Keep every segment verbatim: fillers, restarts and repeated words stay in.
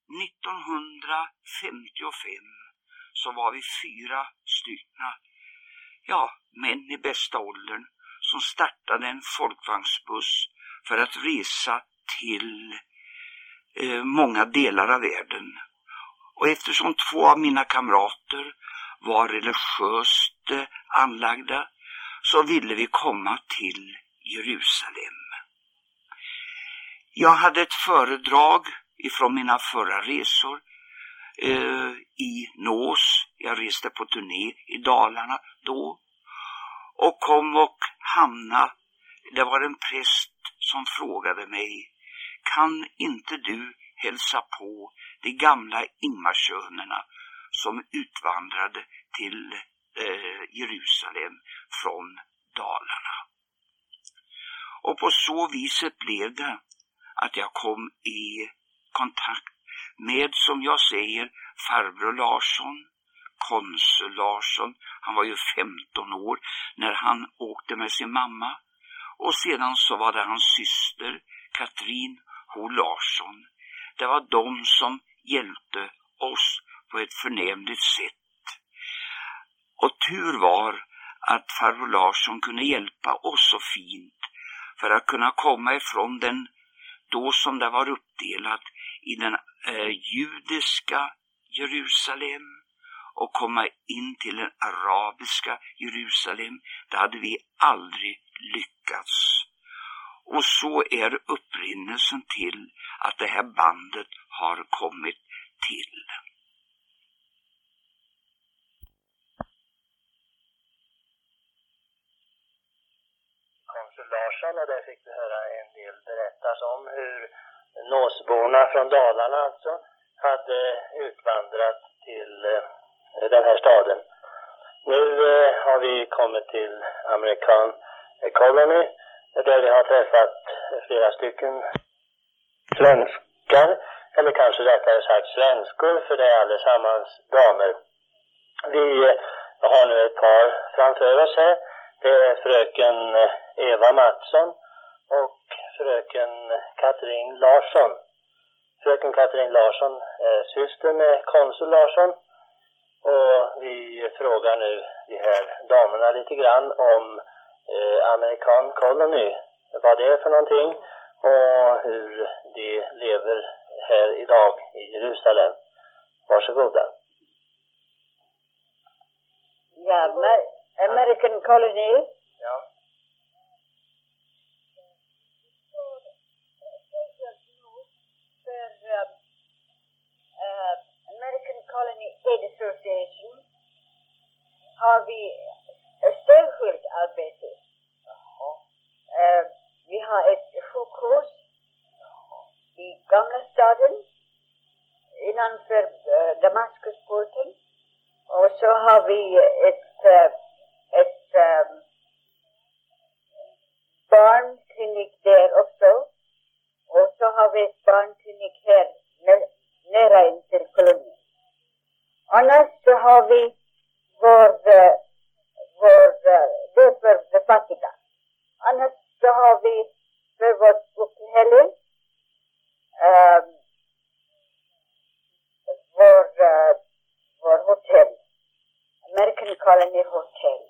nittonhundrafemtiofem så var vi fyra stycken, ja, män i bästa åldern, som startade en folkvagnsbuss för att resa till eh, många delar av världen. Och eftersom två av mina kamrater var religiöst eh, anlagda så ville vi komma till Jerusalem. Jag hade ett föredrag ifrån mina förra resor eh, i Nås. Jag reste på turné i Dalarna då och kom och hamnade. Det var en präst som frågade mig: kan inte du hälsa på de gamla Ingmarsönerna som utvandrade till eh, Jerusalem från Dalarna? Och på så viset blev det att jag kom i kontakt med, som jag säger, farbror Larsson, konsul Larsson. Han var ju femton år när han åkte med sin mamma. Och sedan så var det hans syster Katrin H. Larsson. Det var de som hjälpte oss på ett förnämligt sätt. Och tur var att farbror Larsson kunde hjälpa oss så fint för att kunna komma ifrån den, då som det var uppdelat i den eh, judiska Jerusalem och komma in till den arabiska Jerusalem. Det hade vi aldrig lyckats. Och så är upprinnelsen till att det här bandet har kommit till. Konsul Larsson, och där fick vi höra en del berättas om hur Nåsborna från Dalarna alltså hade utvandrat till eh, den här staden. Nu eh, har vi kommit till American Colony där vi har träffat flera stycken svenskar, eller kanske rättare sagt svenskor, för det är allesammans damer. Vi eh, har nu ett par framför oss här. Det är fröken Eva Mattsson och fröken Katrin Larsson. Fröken Katrin Larsson är syster med konsul Larsson. Och vi frågar nu de här damerna lite grann om eh, American Colony. Vad det är för någonting och hur de lever här idag i Jerusalem. Varsågoda. Ja, American Colony. Ja. Uh, American Colony Aid Association har vi särskilt arbete. Uh, vi har ett sjukhus i Gamla staden innanför uh, Damaskusporten, och så har vi ett uh, ett um, barnklinik där också, och så har vi ett barnklinik här nära intill kolonin. Annars så har vi vår, vår det för de fattiga. Annars så har vi för vårt uppehälle um, vår, uh, vår hotell, American Colony Hotel.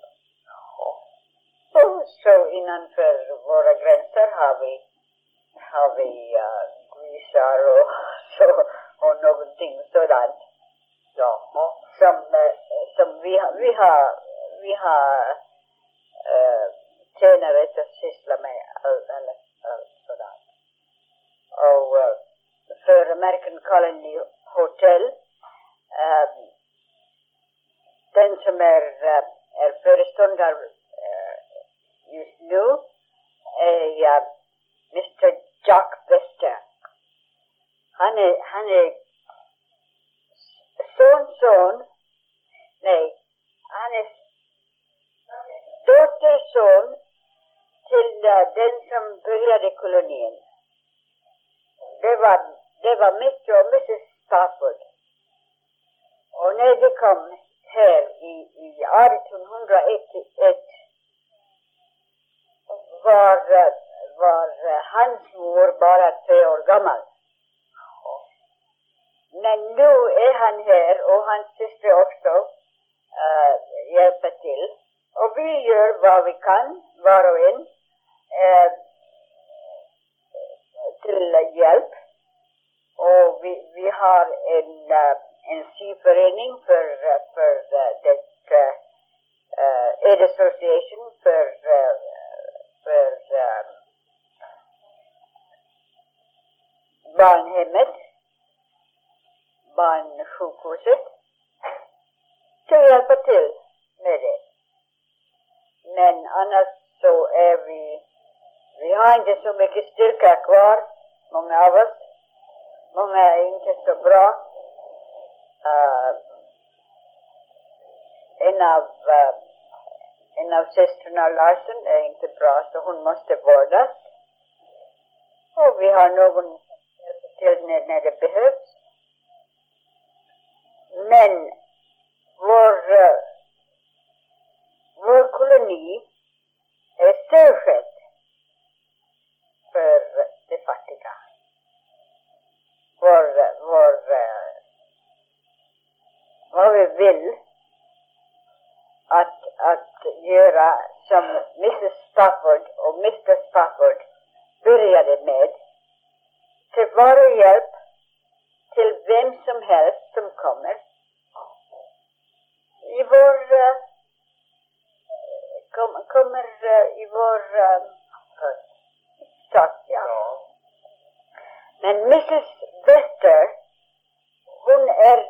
Och så innanför våra gränser har vi har vi uh, grisar och så och någonting sådant. Ja, som uh, som vi har vi har vi har uh, tjänare att syssla med allt all, all, sådant. Och uh, för American Colony Hotel, um, den som är uh, är föreståndare uh, just nu är uh, mister Jack Bester. Han är, han är son, son, nej, han är dotterson till uh, den som började kolonin. Det var, det var mister och missus Stafford. Och när de kom här i, i artonhundraåttioett var, var hans mor bara tre år gammal. men nu är han här och hans syster också uh, hjälper till. Och vi gör vad vi kan, var och en, uh, till hjälp. Och vi, vi har en, uh, en syförening för, uh, för uh, det uh, uh, Aid Association för, uh, för uh, barnhemmet, barnsjukhuset, till att hjälpa till med det. Men annars så är vi, vi har inte så mycket styrka kvar, många av oss. Många är inte så bra. Uh, en av uh, en av systrarna Larsson är inte bra, så hon måste vårdas. Och vi har någon som hjälper till när, när det behövs. Men vår, uh, vår koloni är särskilt för de fattiga. Vår, vår, uh, vad vi vill att, att göra som missus Spafford och mister Spafford började med, till vara hjälp till vem som helst som kommer. I vår, uh, kom, kommer uh, i vår uh, stad, ja. Men missus Wester, hon är,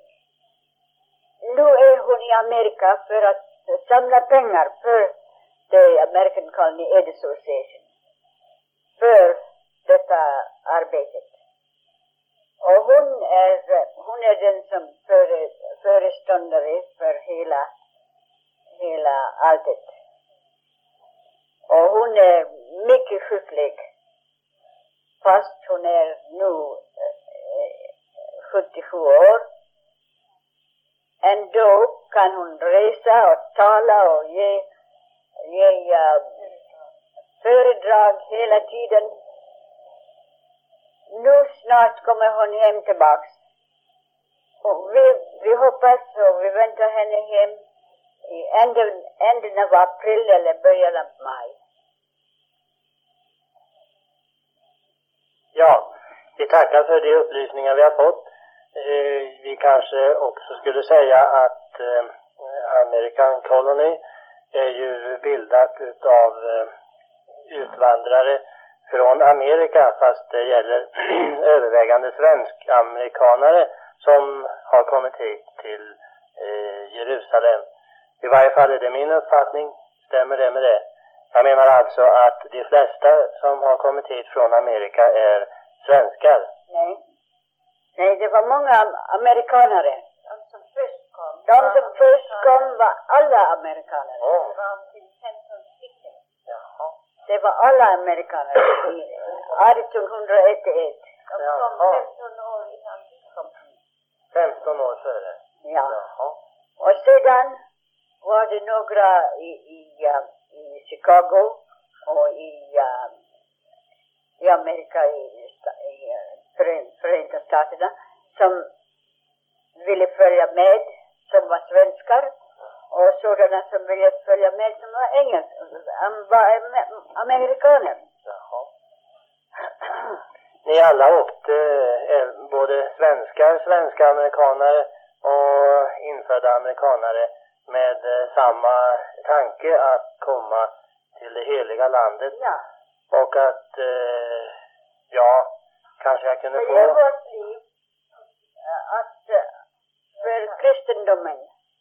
nu är hon i Amerika för att samla pengar för the American Colony Aid Association. För detta arbetet. Och hon är, hon är den som före, föreståndare för hela, hela alltet. Och hon är mycket skicklig. Fast hon är nu eh, sjuttiosju år. Ändå kan hon resa och tala och ge, ge uh, föredrag hela tiden. Nu snart kommer hon hem tillbaks. Och vi, vi hoppas och vi väntar henne hem i änden, änden av april eller början av maj. Ja, vi tackar för de upplysningar vi har fått. Eh, vi kanske också skulle säga att eh, American Colony är ju bildat utav eh, utvandrare från Amerika, fast det gäller övervägande svensk-amerikanare som har kommit hit till eh, Jerusalem. I varje fall är det min uppfattning. Stämmer det med det? Jag menar alltså att de flesta som har kommit hit från Amerika är svenskar. Nej. Nej, det var många amerikanare. De som först kom. De som först kom var alla amerikanare. Oh. Det var omkring femton stycken. Jaha. Det var alla amerikanare i artonhundraåttioett. De kom femton år innan vi kom. femton år före? Ja. Jaha. Och sedan var det några i, i, uh, i Chicago och i, uh, i Amerika, i, i uh, Förenta Staterna, som ville följa med, som var svenskar, och sådana som ville följa med som var engelska, var amerikaner. Jaha. Ni alla åkte, eh, både svenskar, svenska amerikanare och infödda amerikanare, med eh, samma tanke att komma till det heliga landet. Ja. Och att, eh, ja, kanske jag kunde få... få... Det är vårt liv att uh, för kristendomen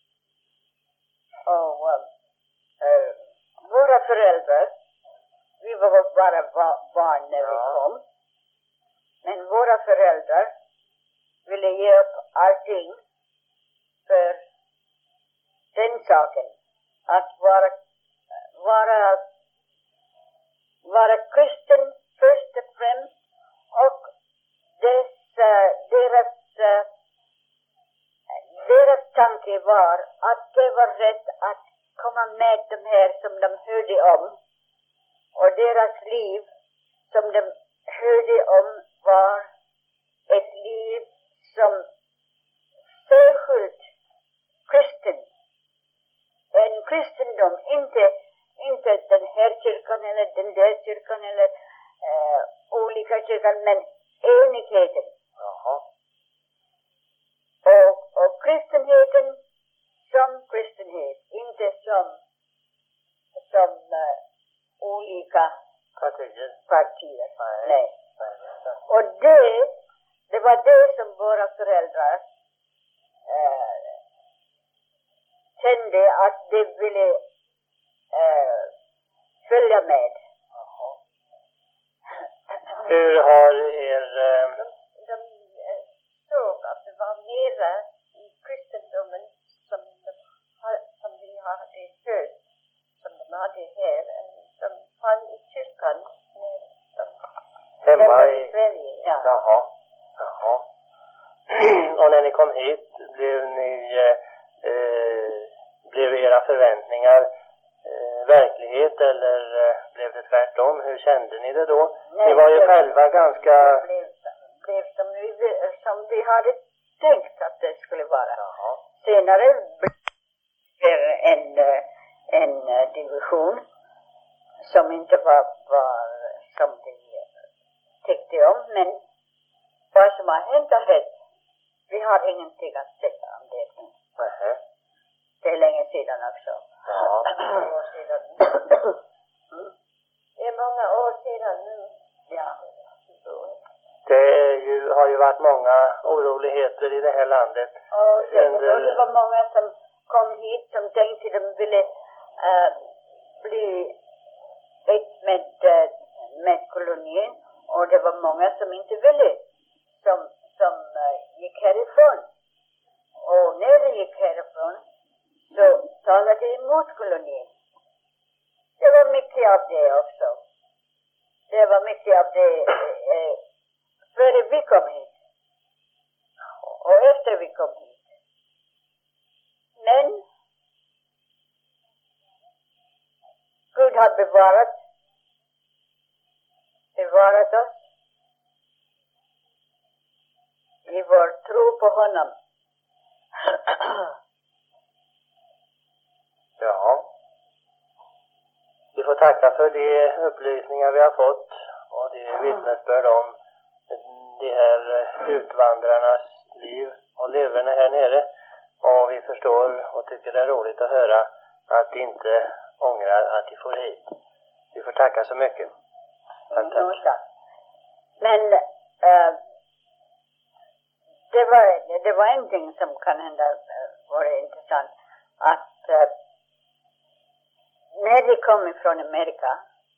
och uh, uh, våra föräldrar, vi var bara barn när vi kom, men våra föräldrar ville ge upp allting för den saken, att vara, vara, vara kristen först och främst, och dess, uh, deras, uh, deras tanke var att det var rätt att komma med de här som de hörde om, och deras liv som de hörde om var ett liv som kristendom, inte, inte den här kyrkan eller den där kyrkan eller eh, olika kyrkan, men enigheten. Jaha. Och, och kristenheten som kristenhet, inte som, som uh, olika Partier. partier. Nej. Nej. Nej. Och det, det var det som våra föräldrar uh, kände att de ville uh, följa med. Jaha. Hur har er... Eh... De, de såg att det var mera i kristendomen som de har, som vi hade hört, som de hade här, än som fann i kyrkan med de Hemma i Sverige. Ja. Jaha. Jaha. Och när ni kom hit, blev ni... Eh, eh, blev era förväntningar eh, verklighet eller eh, blev det tvärtom? Hur kände ni det då? Nej, ni var ju det, själva ganska... Det blev, blev som, vi, som vi hade tänkt att det skulle vara. Jaha. Senare blev det en, en division som inte var, var som vi tyckte om, men vad som har hänt har hänt. Vi har ingenting att säga om det. Nähä. Det är länge sedan också. Ja. År sedan. Mm. Det är många år sedan nu. Ja. Det är ju, har ju varit många oroligheter i det här landet. Och det, Under... och det var många som kom hit som tänkte de ville uh, bli ett med, uh, med kolonien. Och det var många som inte ville. Som, som uh, gick härifrån. Och när de gick härifrån så talade de emot kolonien. Det var mycket av det också. Det var mycket av det uh, före vi kom hit. Och efter vi kom hit. Men Gud har bevarat, bevarat oss i vår tro på honom. Ja. Vi får tacka för de upplysningar vi har fått och det vittnesbörd om de här utvandrarnas liv och leverne här nere. Och vi förstår och tycker det är roligt att höra att de inte ångrar att de får hit. Vi får tacka så mycket. Tack, tack. Men äh, det, var, det var en ting som kan hända äh, var intressant. Att äh, när de kom ifrån Amerika,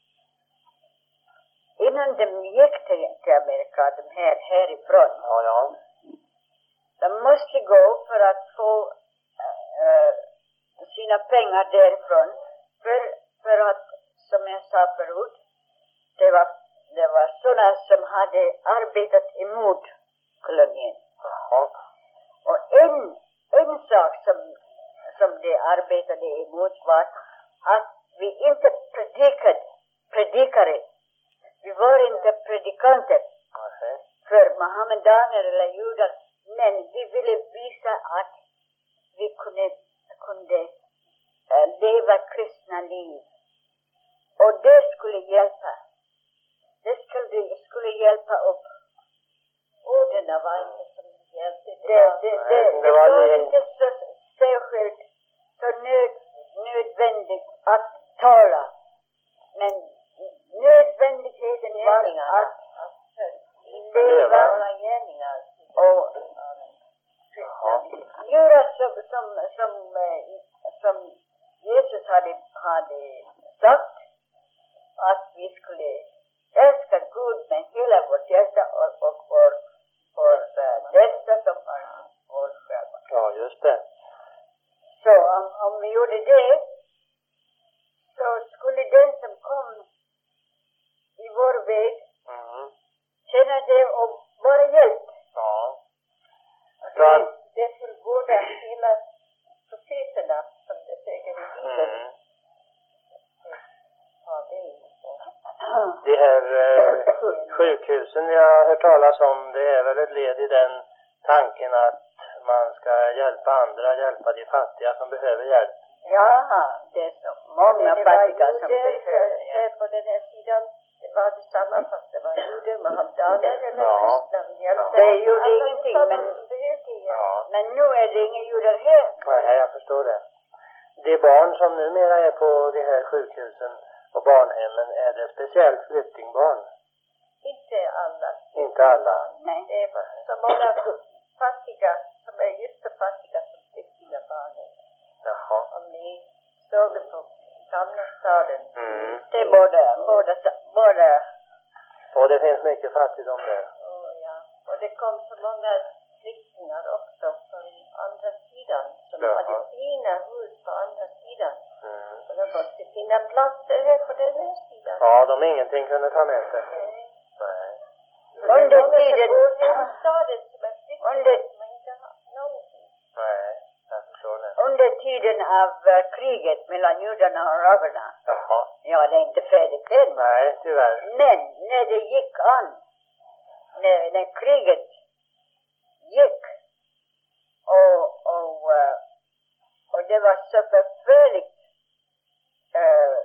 innan de gick till, till Amerika, de här härifrån, ja, ja. de måste gå för att få äh, sina pengar därifrån. För, för att, som jag sa förut, det var, det var sådana som hade arbetat emot kolonien. Jaha. Och en, en sak som, som de arbetade emot var att vi inte predikade, predikare. Vi var inte predikanter Okay. för Mohammedaner eller judar, men vi ville visa att vi kunde, kunde uh, leva kristna liv. Och det skulle hjälpa. Det skulle, skulle hjälpa upp. Orden var inte som hjälpte. Det, det, det, det, det var inte så särskilt så nöd, nödvändigt att tala. Men nödvändigheten var att leva och göra som, som, som, som Jesus hade, hade sagt, att vi skulle älska Gud med hela vårt hjärta och, och vår, vår bästa som var vår själva. Ja, just det. Så om, om vi gjorde det, så skulle den som kom i vår väg mm. känna det och vara hjälpt. Ja. Så det, det fullbordar hela profeterna som det säger i Bibeln. Mm. Ja, det är De här eh, sjukhusen jag har hört talas om, det är väl ett led i den tanken att man ska hjälpa andra, hjälpa de fattiga som behöver hjälp. Ja, det är så många fattiga som behöver. Här på den här sidan, det var detsamma fast det var jude, mahometaner eller kristna. Det gjorde ingenting, men, Ja. men nu är det inga judar här. Nej, jag förstår det. De barn som numera är på de här sjukhusen och barnhemmen, är det speciellt flyktingbarn? Inte alla. Inte alla? Nej. Det är så många fattiga som är just så fattiga som flyktingarbarnen. Jaha. Om ni såg det på gamla staden. Mm. Det är både, både, både. Och det finns mycket fattigdom där. Oh, ja. Och det kom så många flyktingar också från andra sidan. Som Jaha. hade fina hus på andra sidan. Mm. Och de måste finna platser här på den här sidan. Ja, de ingenting kunde ta med sig. Nej. Nej. Under tiden, Staden som är flyktingar under, som inte har någonting. Nej, jag förstår det. under tiden av uh, kriget mellan judarna och araberna. Jaha. Ja, det är inte färdigt än. Nej, tyvärr. Men när det gick an, när, när kriget gick och, och, uh, och det var så förfärligt uh,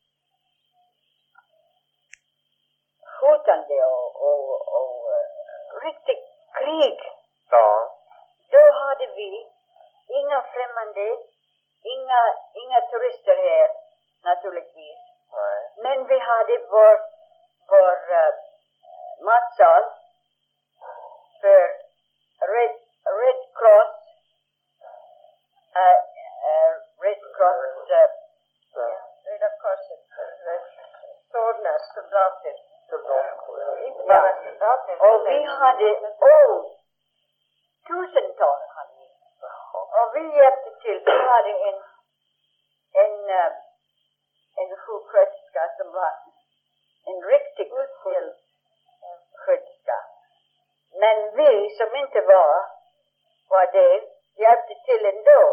hotande och, och, och uh, riktigt krig. Ja. Då hade vi inga främmande, inga, inga turister här naturligtvis. Nej. Men vi hade vår, vår uh, matsal för Red, Red Cross, uh, uh, Red Cross, uh, Ja. Röda korset. Sådana soldater. Inte Ja. bara soldater. och vi hade, oh, tusental hade vi. Och vi hjälpte till. Vi hade en, en, uh, en sjuksköterska som var en riktigt utbildad sköterska. Men vi som inte var, var det, hjälpte till ändå.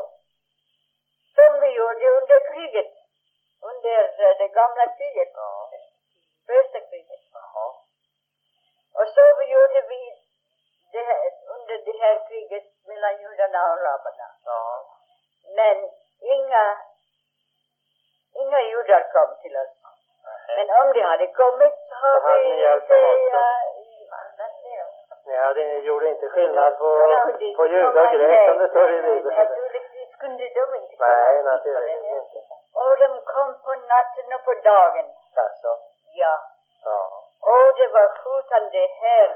Som vi gjorde under kriget. Under uh, det gamla kriget. Ja. Första kriget. Jaha. Och så vi gjorde vi det här, under det här kriget mellan judarna och araberna. Ja. Men inga, inga judar kom till oss. Men om de hade kommit så har Så hade vi ni hjälpt inte... dem också. Ja, Ni hade, gjorde inte skillnad på, Ja, det på judar och kommer grek som nej, det står i nej, nej, Bibeln. naturligtvis kunde de inte komma Nej, hit på naturligtvis den här inte. sidan. Och de kom på natten och på dagen. Alltså. Ja. Ja. Och det var skjutande här.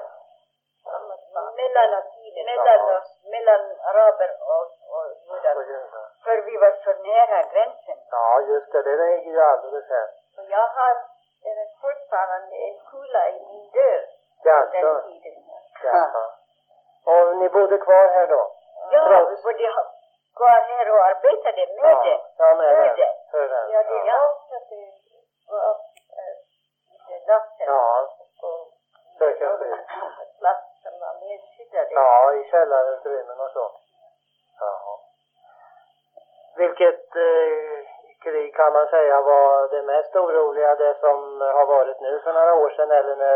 Mellan, mellan oss, mellan araber och, och judar. Och judar. För vi var så nära gränsen. Ja, just det. Det är ju alldeles här. Och jag har eh, fortfarande en kula i min dörr. Ja, Den så. tiden. Ja. Och ni bodde kvar här då? Ja, Trots- vi bodde ha- kvar här och arbetade med det. Ja, ja med För det. det. För den. Ja, det Ja. är ofta att det var upp eh, lite natten. Ja. Och Söka skydd. plats som var mer skyddade. Ja, i källarutrymmen och så. Ja. Vilket eh, krig kan man säga var det mest oroliga, det som har varit nu för några år sedan eller när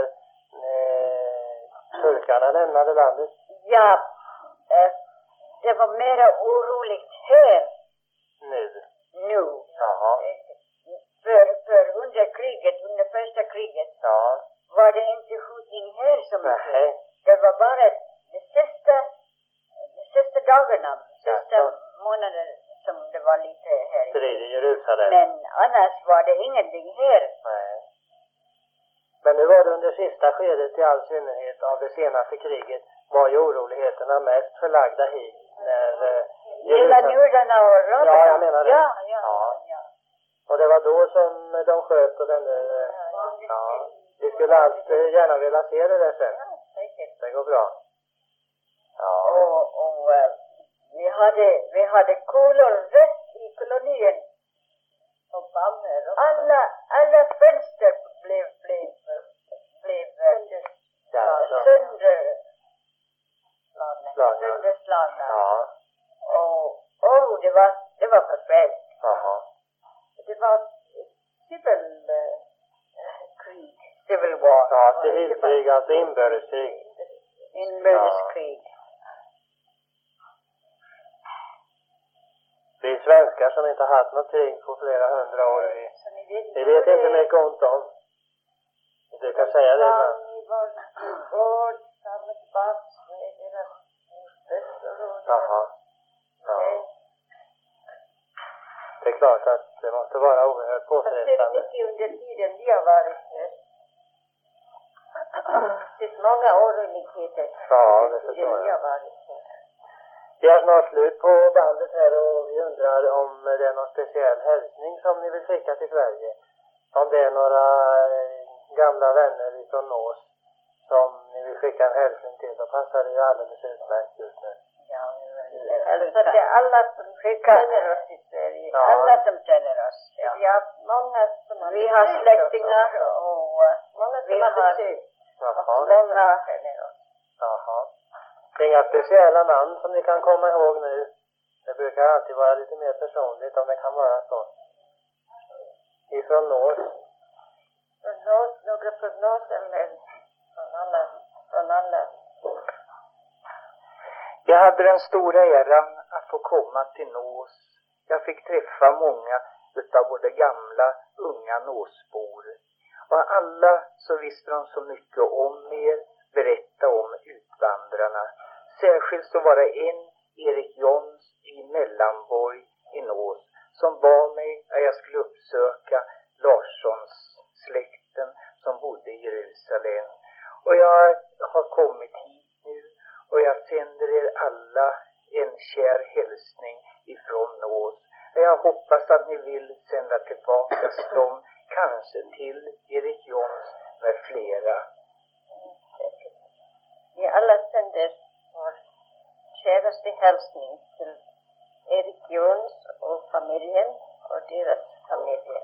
eh, turkarna lämnade landet? Ja, eh, det var mera oroligt här Nu? nu. Jaha. För, för under kriget, under första kriget, Ja. var det inte skjutning här så mycket. Nej. Det var bara de sista, de sista dagarna, sista Ja. månaden som det var lite här. Strid i Jerusalem. Men annars var det ingenting här. Nej. Men nu var det under sista skedet i all synnerhet av det senaste kriget var ju oroligheterna mest förlagda hit när eh, Mellan judarna och araberna. Ja, jag menar det. Ja, ja, Ja. ja. Och det var då som de sköt och den där, eh, ja. Vi skulle allt eh, gärna vilja se det där sen. Säkert. Det går bra. Ja. Och, och eh, vi hade, vi hade kulor rätt i kolonien. Och bomber och Alla, alla fönster blev, blev, blev eh, Ja, så. sönder, Slagna. sönderslagna. Ja. Och, oh, det var, det var förfärligt. Jaha. det var civil eh, krig. Civil war. Ja, civilkrig, alltså inbördeskrig. Inbördeskrig. Det är svenskar som inte inte haft någonting på flera hundra år. Vi, Så ni vet vi vet inte mycket ont om. Du kan säga det ibland. Ni var gård, samma tillbaka med deras böcker och Jaha. Ja. Det är klart att det måste vara oerhört påfrestande. Fast det är mycket under tiden vi har varit här. Det är många oroligheter. Ja, det förstår jag. Vi har varit här. Vi har snart slut på bandet här och vi undrar om det är någon speciell hälsning som ni vill skicka till Sverige. Om det är några gamla vänner ifrån Nås som ni vill skicka en hälsning till, då passar det ju alldeles utmärkt just nu. Ja, alltså det är alla som känner oss i Sverige. Ja. Alla som känner oss. Ja. Vi har många som har Vi har släktingar och många som vi har har- besök. Jaha. Många känner oss. Jaha. Inga speciella namn som ni kan komma ihåg nu. Det brukar alltid vara lite mer personligt om det kan vara så. Ifrån Nås. Prognos, några prognoser eller från alla. Från alla. Jag hade den stora äran att få komma till Nås. Jag fick träffa många utav både gamla, unga Nåsbor. Och alla så visste de så mycket om er, berätta om utvandrarna. Särskilt så var det en, Erik Jons i Mellanborg i Nås, som bad mig att jag skulle uppsöka Larssons släkten som bodde i Jerusalem. Och jag har kommit hit nu och jag sänder er alla en kär hälsning ifrån Nås. Jag hoppas att ni vill sända tillbaka dem, kanske till Erik Jons med flera. Vi alla sänder vår käraste hälsning till Erik Jons och familjen och deras familjer.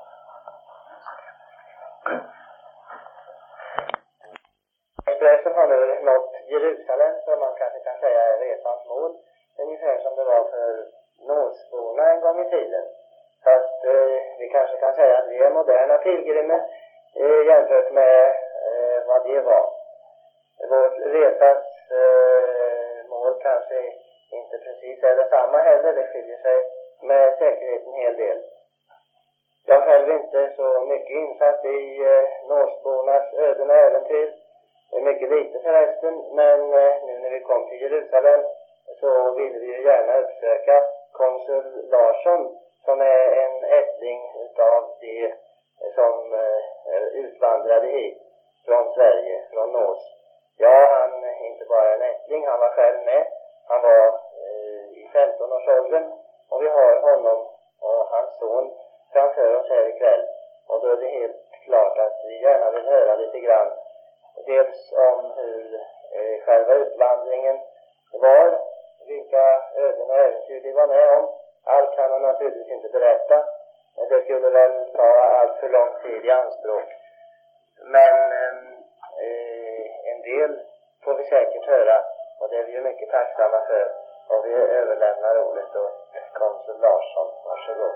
Expressen har nu nått Jerusalem, som man kanske kan säga är resans mål. Ungefär som det var för Nåsborna en gång i tiden. Fast eh, vi kanske kan säga att vi är moderna pilgrimer eh, jämfört med eh, vad det var. Vårt resas eh, mål kanske inte precis är detsamma heller. Det skiljer sig med säkerhet en hel del. Jag själv är inte så mycket insatt i eh, Nåsbornas öden och äventyr. Mycket lite förresten, men eh, nu när vi kom till Jerusalem så ville vi ju gärna uppsöka konsul Larsson, som är en ättling utav de som eh, utvandrade hit från Sverige, från Nås. Ja, han är inte bara en ättling, han var själv med. Han var eh, i femton-årsåldern och vi har honom och hans son framför oss här ikväll. Och då är det helt klart att vi gärna vill höra lite grann. Dels om hur eh, själva utvandringen var, vilka öden och äventyr de var med om. Allt kan han naturligtvis inte berätta. Det skulle väl ta allt för lång tid i anspråk. Men eh, en del får vi säkert höra, och det är vi ju mycket tacksamma för. Och vi överlämnar ordet åt konsul Larsson. Varsågod.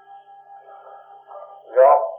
Ja.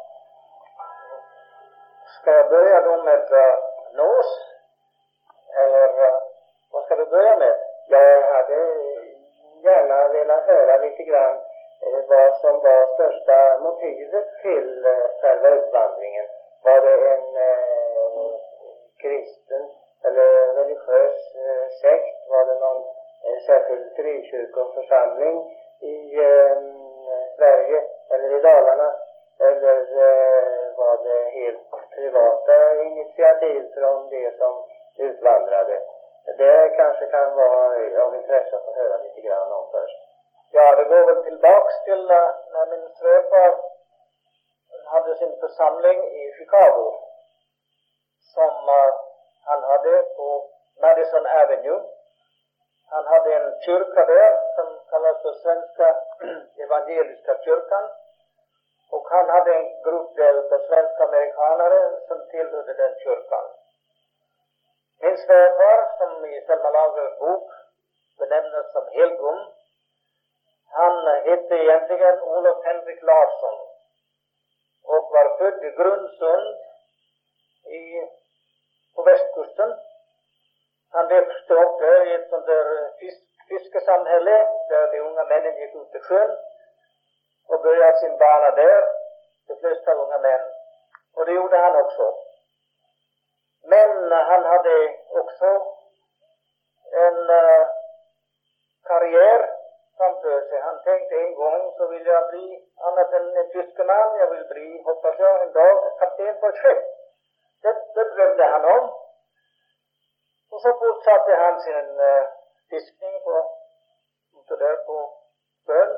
Ska jag börja då med uh, Nås? Eller uh, vad ska vi börja med? Jag hade gärna velat höra lite grann eh, vad som var största motivet till eh, själva utvandringen. Var det en eh, kristen eller religiös eh, sekt? Var det någon eh, särskild frikyrkoförsamling i eh, Sverige eller i Dalarna? Eller eh, var det helt privata initiativ från de som utvandrade? Det kanske kan vara av intresse att få höra lite grann om först. Ja, det går väl tillbaks till uh, när min svärfar hade sin församling i Chicago. Som uh, han hade på Madison Avenue. Han hade en kyrka där som kallas för Svenska Evangeliska kyrkan. Och han hade en grupp där utav svenska amerikanare som tillhörde den kyrkan. Min svärfar, som i Selma Lagerlöfs bok benämnes som Helgum, han hette egentligen Olof Henrik Larsson och var född i Grundsund i, på västkusten. Han växte upp där i ett sånt där fisk, fiskesamhälle där de unga männen gick ut i sjön. och började sin bana där, de flesta unga män. Och det gjorde han också. Men han hade också en uh, karriär framför sig. Han tänkte en gång så vill jag bli annat än en fiskeman. Jag vill bli, hoppas jag, en dag kapten på ett skepp. Det, det drömde han om. Och så fortsatte han sin uh, fiskning på, ute där på sjön.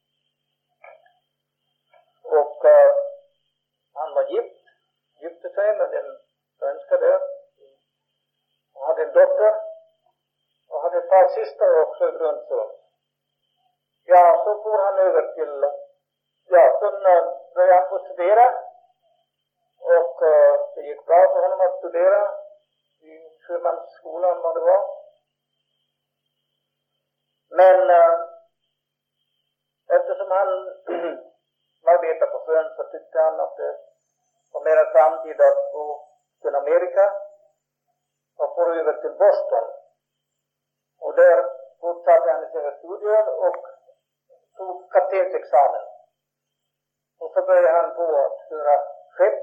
Och uh, han var gift, gifte sig med en svenska där. Och hade en dotter. Och hade ett par systrar också i Grundsund. Ja, så får han över till, ja, sen uh, började han få studera. Och uh, det gick bra för honom att studera i sjömansskolan, vad det var. Men uh, eftersom han arbetade på sjön så tyckte han att det var mera framtid att gå till Amerika och få över till Boston. Och där fortsatte han sina studier och tog kaptensexamen. Och så började han på att köra skepp.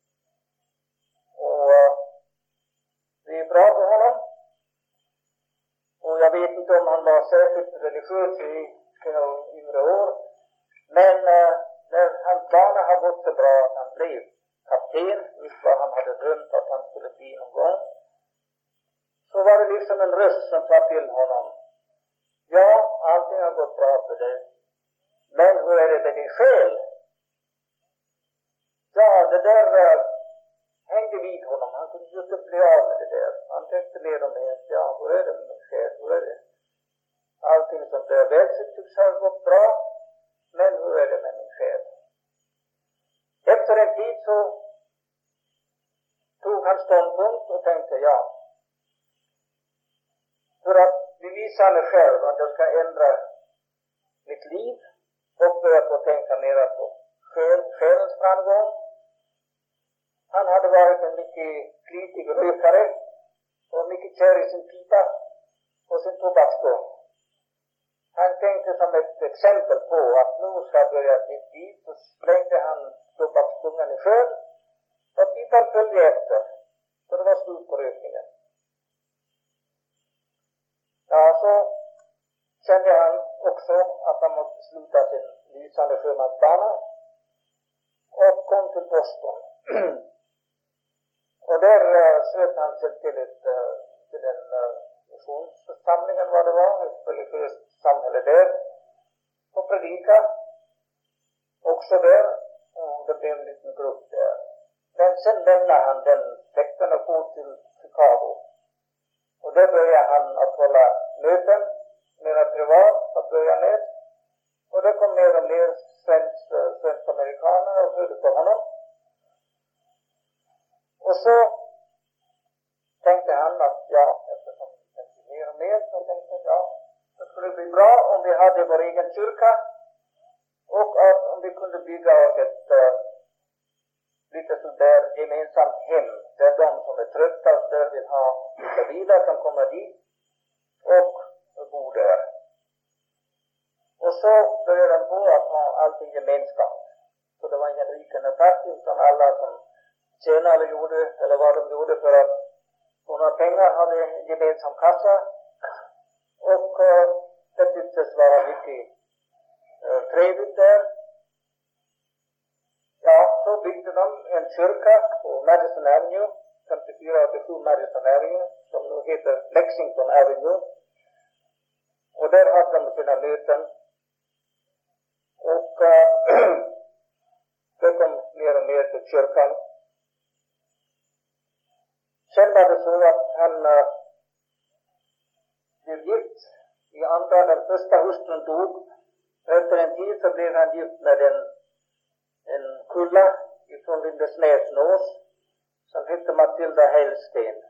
Och uh, det är bra för honom. Och jag vet inte om han var särskilt religiös i sina yngre år. Men uh, när hans bana har gått så bra att han blev kapten, just vad han hade drömt att han skulle bli någon gång, så var det liksom en röst som sa till honom: ja, allting har gått bra för dig, men hur är det med din själ? Ja, det där uh, hängde vid honom. Han kunde just inte bli av med det där. Han tänkte mer och mer: ja, hur är det med min själ? Hur är det? Allting som det är väldigt tycks ha gått bra, men hur är det med min själ? Efter en tid så tog han ståndpunkt och tänkte: ja, för att bevisa mig själv att jag ska ändra mitt liv och börja på att tänka mer på själ, själens framgång. Han hade varit en mycket flitig rökare och mycket kär i sin pipa och sin tobaksgång. Han tänkte som ett exempel på att nu ska jag börja sitt liv, så sprängde han tobaksgungan i sjön och pipan följde efter. Så det var slut på rökningen. Ja, så kände han också att han måste sluta sin lysande sjömansbana och kom till Boston. Och där uh, slöt han sig till, ett, uh, till en uh, missionsförsamlingen, vad det var, ett religiöst samhälle där, och predika också där, och det blev en liten grupp där. Men sen lämnade han den sekten och for till Chicago. Och där började han att hålla möten, mera privat, att börja med. Och det kom mer och mer svensk, svenska amerikaner och hörde på honom. Och så tänkte han att, ja, eftersom det tänkte mer och mer, så tänkte jag, ja, det skulle bli bra om vi hade vår egen kyrka. Och att om vi kunde bygga oss ett uh, lite sådär gemensamt hem, där de som är trötta och där vill ha lite vila kan komma dit och bo där. Och så började de på att ha allting gemenskap. Så det var ingen rikande fattig, utan alla som tjänade eller gjorde, eller vad de gjorde för att få några pengar hade en gemensam kassa. Och uh, det tycktes vara mycket uh, trevligt där. Ja, så byggde de en kyrka på Madison Avenue, femtiofyra åttiosju Madison Avenue, som nu heter Lexington Avenue. Och där hade de sina möten. Och uh, det kom mer och mer till kyrkan. Sen var det så att han uh, blev gift. I andra, den första hustrun dog. Efter en tid så blev han gift med en, en kulla ifrån Lindesnäs-Nås som hette Matilda Hellsten.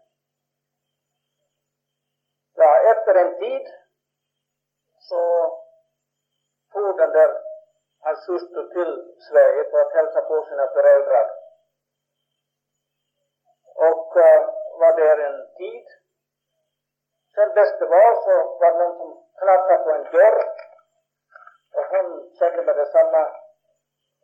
Ja, efter en tid så tog den där hans hustru till Sverige för att hälsa på sina föräldrar. Och uh, var där en tid. Sen bäst det var så var det någon som knackade på en dörr. Och hon kände med detsamma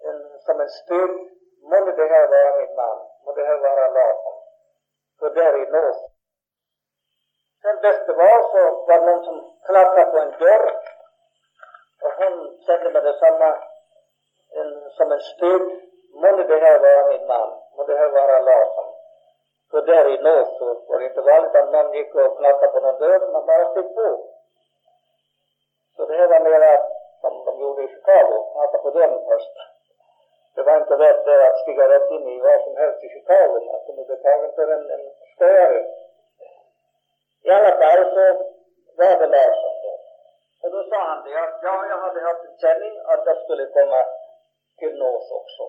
en, som en stöd. Måste det här vara min man, måste det här vara Larsson. För där i nås. Sen bäst det var så var det någon som knackade på en dörr. Och hon kände med detsamma en, som en stöd. Måste det här vara min man, måste det här vara Larsson. För där i nås så var det inte vanligt att någon gick och knackade på någon dörr, man bara steg på. Så det här var mera som de gjorde i Chicago, knacka på dörren först. Det var inte rätt att stiga rätt in i vad som helst i Chicago, man kunde bli tagen för en, en störe. I alla fall så var det Larsson då. Och då sa han det att ja, jag hade haft en känning att jag skulle komma till Nås också.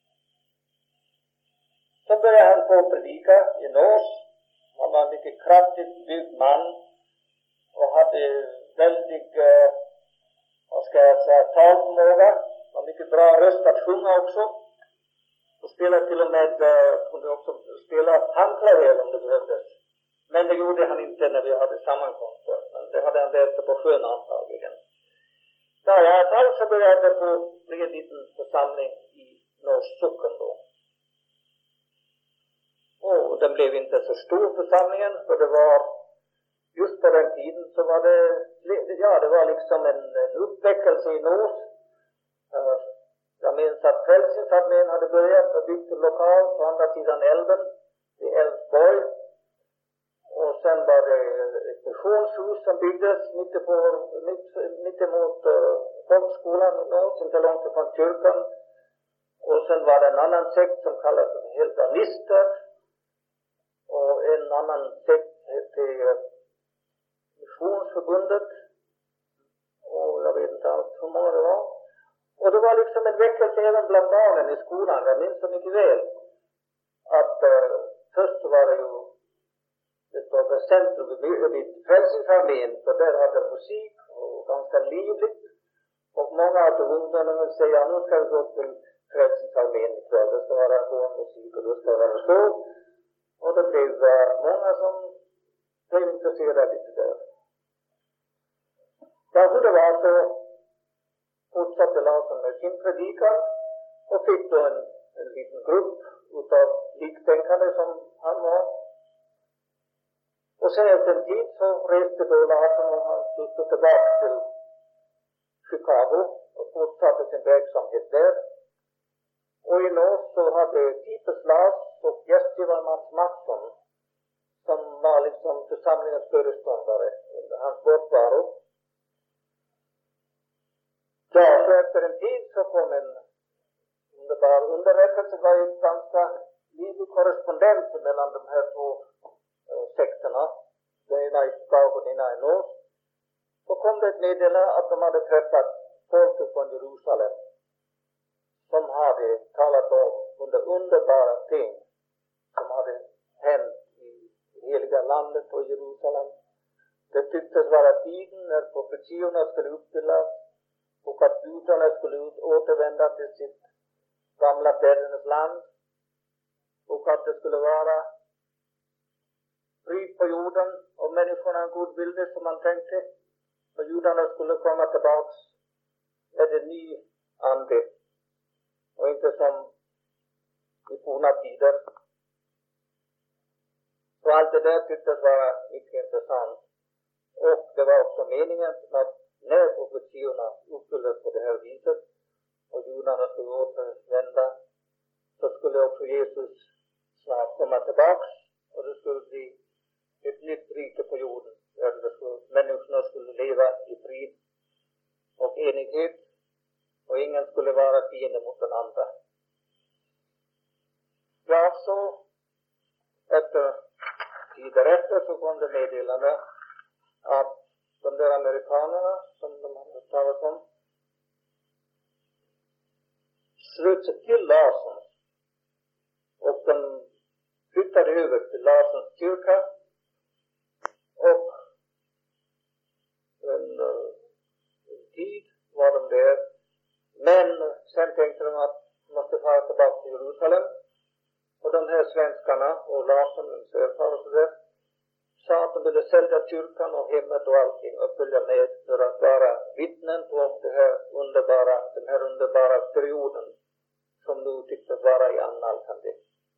Så började han få predika i Nås. Han var en mycket kraftigt byggd man och hade väldigt, eh, vad ska jag säga, talförmåga. Var mycket bra röst att sjunga också. Och spelade till och med, eh, kunde också spela handklaver om det behövdes. Men det gjorde han inte när vi hade sammankomster. Men det hade han lärt på sjön antagligen. Så i alla fall så började det på bli en liten församling i Norrsocken då. Och den blev inte så stor församlingen, för det var just på den tiden så var det, ja det var liksom en, en uppväckelse i Nås. Uh, jag minns att Frälsningsarmén hade börjat och byggt en lokal på andra sidan älven i Älvsborg. Och sen var det ett missionshus som byggdes mitt, på, mitt, mitt emot uh, folkskolan i Nås, inte långt ifrån kyrkan. Och sen var det en annan sekt som kallas för Helganister. Och en annan sekt hette uh, Missionsförbundet. Och jag vet inte allt hur många det var. Och det var liksom en väckelse även bland barnen i skolan. Jag minns så mycket väl att uh, först var det ju det var det centrum vid Frälsningsarmén, för där hade musik och ganska livligt. Och många av ungdomarna säger att nu ska vi gå till Frälsningsarmén ikväll. Det ska vara god musik och det ska vara så. Och det blev uh, många som blev intresserade lite där. Därför det var så fortsatte Larsson med sin predikan och fick då en, en liten grupp utav liktänkande som han var. Och sen efter en tid så reste då Larsson och han flyttade tillbaka till Chicago och fortsatte sin verksamhet där. Och i Nås så hade Titus Lars och gästgivaren Mats Mattsson som var liksom församlingens föreståndare under hans bortvaro. Ja, så efter en tid så kom en underbar underrättelse, var ju ganska livlig korrespondens mellan de här två uh, sekterna, den ena i Chicago och den ena i Nås. Så kom det ett meddelande att de hade träffat folk från Jerusalem som hade talat om under underbara ting som hade hänt i heliga landet och Jerusalem. Det tycktes vara tiden när profetiorna skulle uppfyllas och att judarna skulle återvända till sitt gamla fädernes land och att det skulle vara frid på jorden och människorna en god bild som man tänkte. Och judarna skulle komma tillbaks med en ny ande och inte som i forna tider. Så allt det där tycktes vara mycket intressant. Och det var också meningen att när profetiorna uppfylldes på det här viset och judarna skulle återvända, så skulle också Jesus snart komma tillbaks och det skulle bli ett nytt rike på jorden där det skulle, människorna skulle leva i frid och enighet och ingen skulle vara fiende mot den andra. Ja, så efter tid därefter så kom det meddelande att de där amerikanerna som de hade talat om slöt sig till Larsson och de flyttade över till Larssons kyrka och en, en tid var de där, men sen tänkte de att de måste fara tillbaka till Jerusalem och de här svenskarna och Larsson och svärfar och sådär sa att de ville sälja kyrkan och hemmet och allting och följa med för att vara vittnen på det här underbara, den här underbara perioden som nu tycktes vara i annalkande.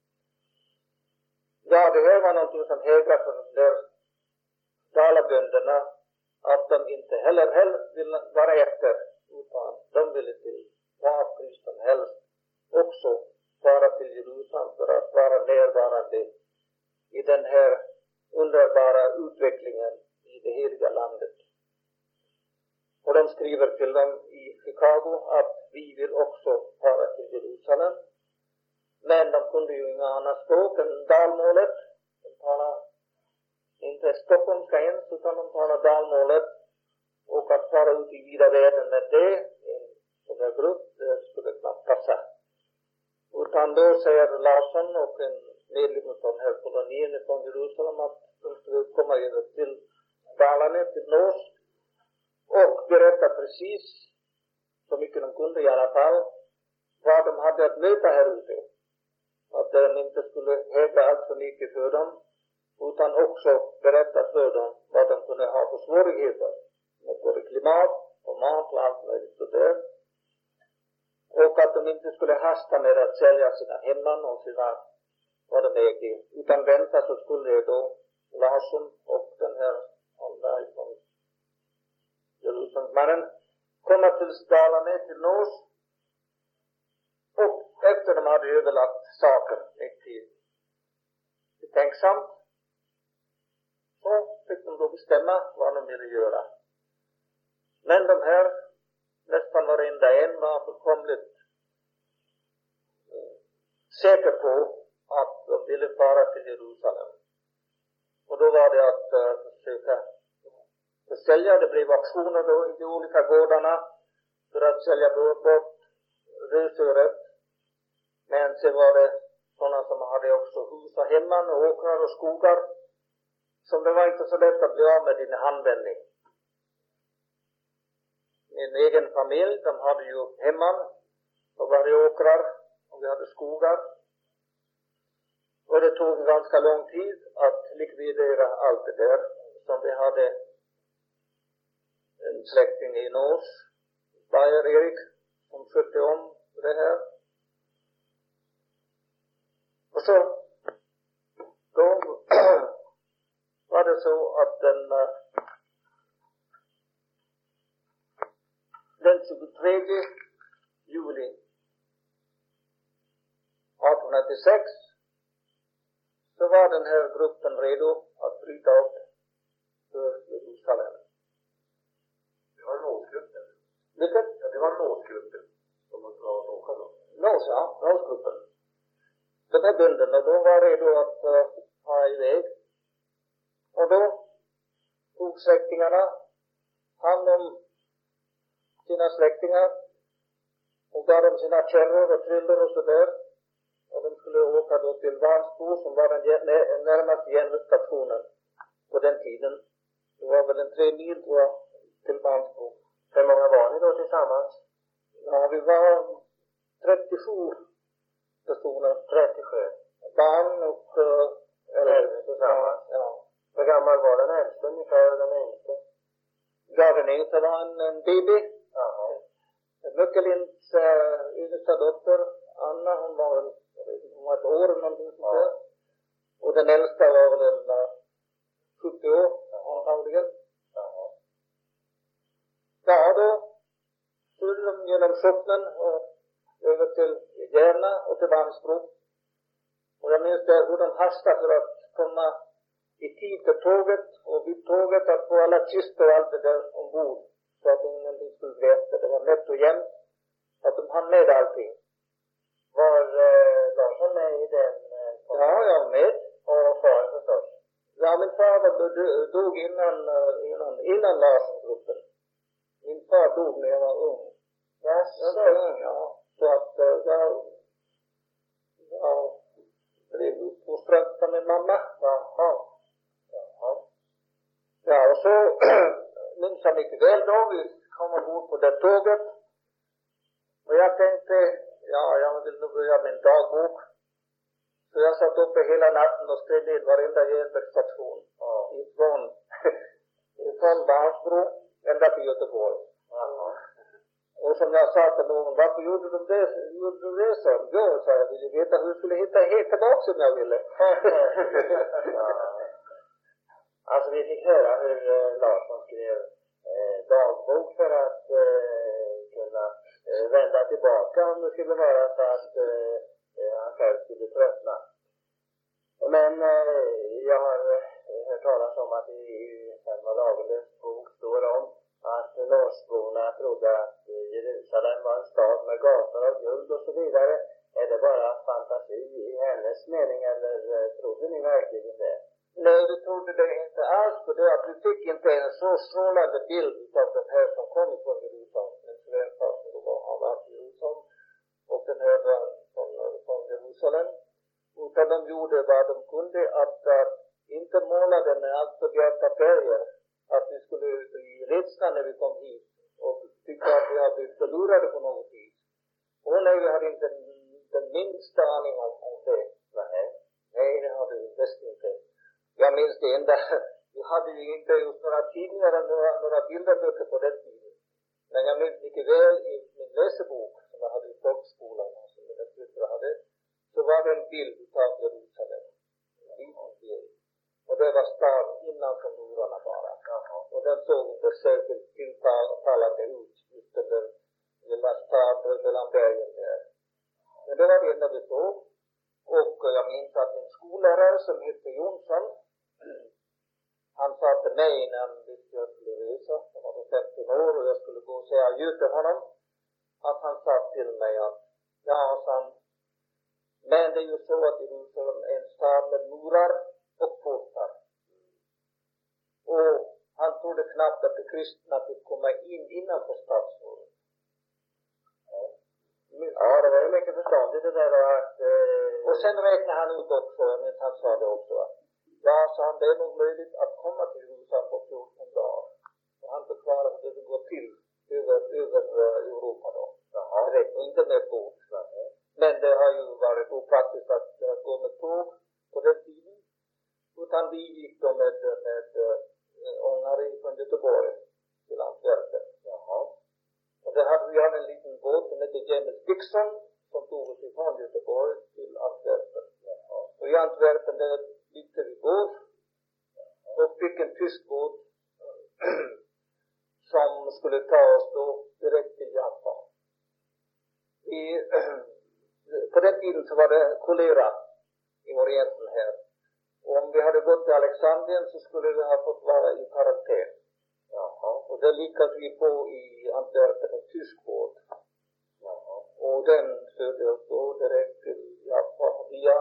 Ja, det här var någonting som hägrade för de där dalabönderna, att de inte heller, heller ville vara efter, utan de ville till vad Kristus helst också fara till Jerusalem för att vara närvarande i den här underbara utvecklingen i det heliga landet. Och de skriver till dem i Chicago att vi vill också fara till Jerusalem. Men de kunde ju inga annat språk än dalmålet. De talade inte stockholmska ens, utan de talade dalmålet. Och att fara ut i vida världen med det, en sån här grupp, det skulle knappt passa. Utan då säger Larsson och en medlem från här kolonien från Jerusalem att de skulle komma över till Dalarna, till Nås. Och berätta precis, så mycket de kunde i alla fall, vad de hade att möta här ute. Att de inte skulle hävda allt för mycket för dem, utan också berätta för dem vad de kunde ha för svårigheter. Med både klimat och mat och allt möjligt sådär. Och att de inte skulle hasta med att sälja sina hemman och sina, vad de ägde. Utan vänta så skulle då Larsson och den här andra ifrån Jerusalemmannen komma till Dalarna, till Nås. Och efter de hade överlagt saker riktigt betänksamt, så fick de då bestämma vad de ville göra. Men de här, nästan varenda en, var fullkomligt eh, säker på att de ville fara till Jerusalem. Och då var det att uh, försöka sälja. Det blev auktioner då i de olika gårdarna för att sälja bort rösöret. Men så var det sådana som hade också hus och hemman och åkrar och skogar, som det var inte så lätt att bli av med din handvändning. Min egen familj, de hade ju hemman och varje åkrar och vi hade skogar. Och det tog ganska lång tid att likvidera allt det där som vi hade. En släkting i Nås, Bayer Erik, som skötte om det här. Och så då var det så att den den tjugotredje juli artonhundranittiosex så var den här gruppen redo att bryta upp för Jerusalem. Det var Nåsgruppen. Vilket? Ja, det var Nåsgruppen som var bra att åka då. Nås, ja, Nåsgruppen. De här bönderna då var redo att uh, ha iväg. Och då tog släktingarna hand om sina släktingar och gav dem sina kärror och tryllor och sådär. Och de skulle åka då till Vansbro, som var den närmaste järnvägsstationen på den tiden. Det var väl en tre mil tror jag, till Vansbro. Hur många var ni då tillsammans? Ja, vi var trettiosju personer. trettiosju. Barn och uh, äldre tillsammans. Ja, ja. Hur gammal var den äldste ungefär, den yngste? Ja, den yngste var en, en baby. Jaha. Möckelinds uh, yngsta dotter, Anna, hon var väl hon var ett år eller någonting sånt där. Och den äldsta var väl en uh, sjuttio år, antagligen. Jaha. Ja, då skulle de genom socknen och över till Järna och till Vansbro. Och jag minns där hur de hastade för att komma i tid till tåget och vid tåget att få alla kistor och allt det där ombord. Så att ingenting skulle bli efter. Det var nätt och jämnt. Att de hann med allting. Var eh, Larsson med i den? Eh, ja, jag var med. Och far förstås? Ja, min far var, dog innan, innan, innan Larsson-gruppen. Min far dog när jag var ung. Ja, jag var ung, ja. Så att jag, jag blev uppfostrad av min mamma. Jaha. Jaha. Ja, och så minns jag mycket väl då. Vi kom ombord på det tåget. Och jag tänkte, ja, jag vill nog börja med en dagbok. Så jag satt uppe hela natten och skrev ner varenda järnvägsstation. Ja. Ifrån, ifrån Vansbro ända till Göteborg. Jaha. Och som jag sa till någon, varför gjorde du det, gjorde du det så? Jo, så jag ville veta hur jag skulle hitta helt tillbaka som jag ville. Ja. Alltså vi fick höra hur eh, Larsson skrev eh, dagbok för att eh, kunna eh, vända tillbaka om det skulle vara så att eh, han själv skulle tröttna. Men eh, jag har eh, hört talas om att i Selma Lagerlöfs bok står om att norrborna trodde att Jerusalem var en stad med gator av guld och så vidare. Är det bara fantasi i hennes mening eller eh, trodde ni verkligen det? Nej, vi trodde det inte alls på det. Att vi fick inte en så strålande bild av den här som kom från Jerusalem. En svärfar som då har varit i Jerusalem. Och den här var från, från Jerusalem. Utan de gjorde vad de kunde att uh, inte måla den med allt för bjärta färger. Att vi skulle bli rädsla när vi kom hit. Och tyckte att vi hade blivit förlorade på något vis. Och nej, vi hade inte den, den minsta aning om, om det. Nej, nej, det hade vi bäst inte. Jag minns det enda, vi hade ju inte just några tidningar eller några, några bilderböcker på den tiden. Men jag minns mycket väl i min läsebok som jag hade i folkskolan och som mina systrar hade. Så var det en bild av Jerusalem. En liten bild. Och det var staden innanför murarna bara. Och den såg inte särskilt tilltalande ut. Just den där lilla staden mellan bergen där. Men det var det enda vi såg. Och jag minns att min skollärare som hette Jonsson, han sa till mig när han visste att jag skulle resa, jag var femton år och jag skulle gå och säga adjö till honom, att han sa till mig att, ja, han, men det är ju så att Jerusalem är en stad med murar och portar. Och han trodde knappt att de kristna fick komma in innanför stadsmuren. Ja, det var ju mycket förståndigt det där att... Eh... Och sen räknade han ut också, men han sa det också. Ja, sa han, det är nog möjligt att komma till Jerusalem på fjorton dagar. Och han förklarade att det skulle gå till över, över uh, Europa då. Jaha, direkt, och inte med båt. Men det har ju varit opraktiskt att uh, gå med tåg på den tiden. Utan vi gick då med, med uh, ångare från Göteborg till Antwerpen. Jaha. Och där hade vi hade en liten båt som hette James Dixon som tog oss ifrån Göteborg till Antwerpen. Jaha. Och i Antwerpen där bytte vi båt och fick en tysk båt som skulle ta oss då direkt till Japan. I, på den tiden så var det kolera i Orienten här. Och om vi hade gått till Alexandrien så skulle vi ha fått vara i karantän. Jaha. Och det lyckades vi på i Antwerpen, en tysk båt. Jaha. Och den förde oss då direkt till Japan via